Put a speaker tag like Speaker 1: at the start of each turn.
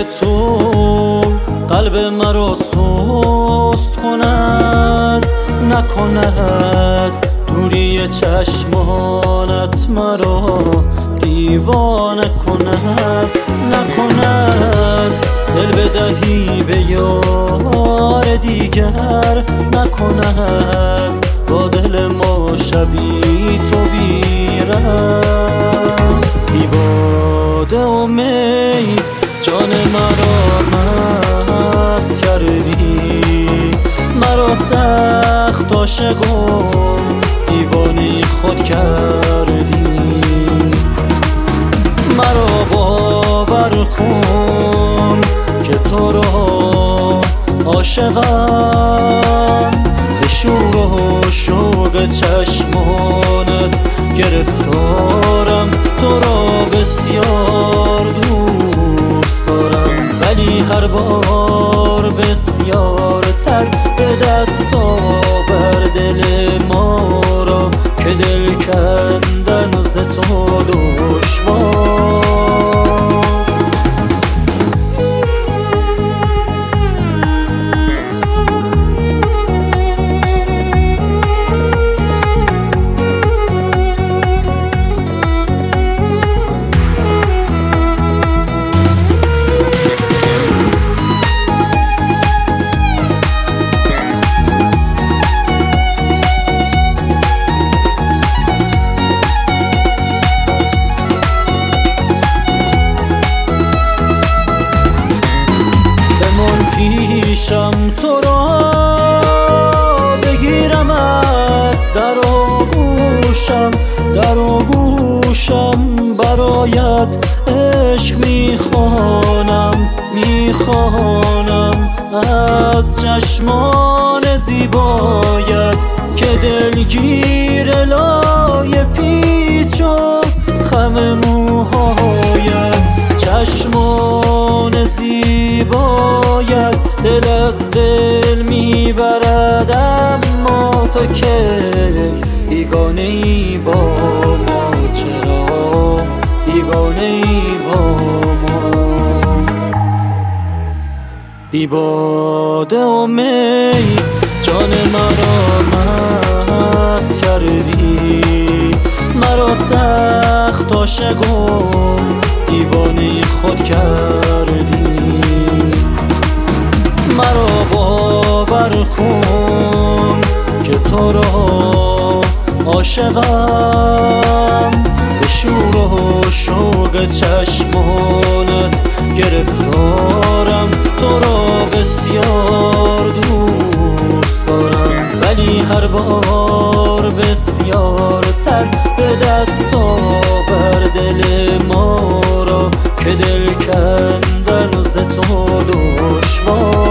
Speaker 1: روی تو قلب مرا سست کند، نکند دوری چشمانت مرا دیوانه کند، نکند دل بدهی به یار دیگر، نکند با دل ما شوی تو بی‌رحم. بی باده و می جان مرا مست کردی، مرا سخت عاشق و دیوانه خود کردی. مرا باور کن که تو را عاشقم، به شور و شوق چشمانت گرفتارم. تو را بسیار دوست دارم، ولی هر بار بسیارتر به دست آور دل ما را که دل کندن ز تو دشوار. پیشم تو را بگیرمت در آغوشم، برایت عشق میخوانم از چشمان زیبایت که دلگیر لای پیچ و خم موهایت. چشمان زیبایت دل از دل میبرد، اما تو که بیگانه ای با ما، چرا بیگانه ای با ما. بی باده و می جان مرا مست کردی، مرا سخت عاشق و دیوانه خود کردی. مرا باور کن که تو را عاشقم، به شور و شوق چشمانت گرفتارم. تو را بسیار دوست دارم، ولی هر بار بسیارتر به دست آور دل ما را که دل کندن ز تو دشوار.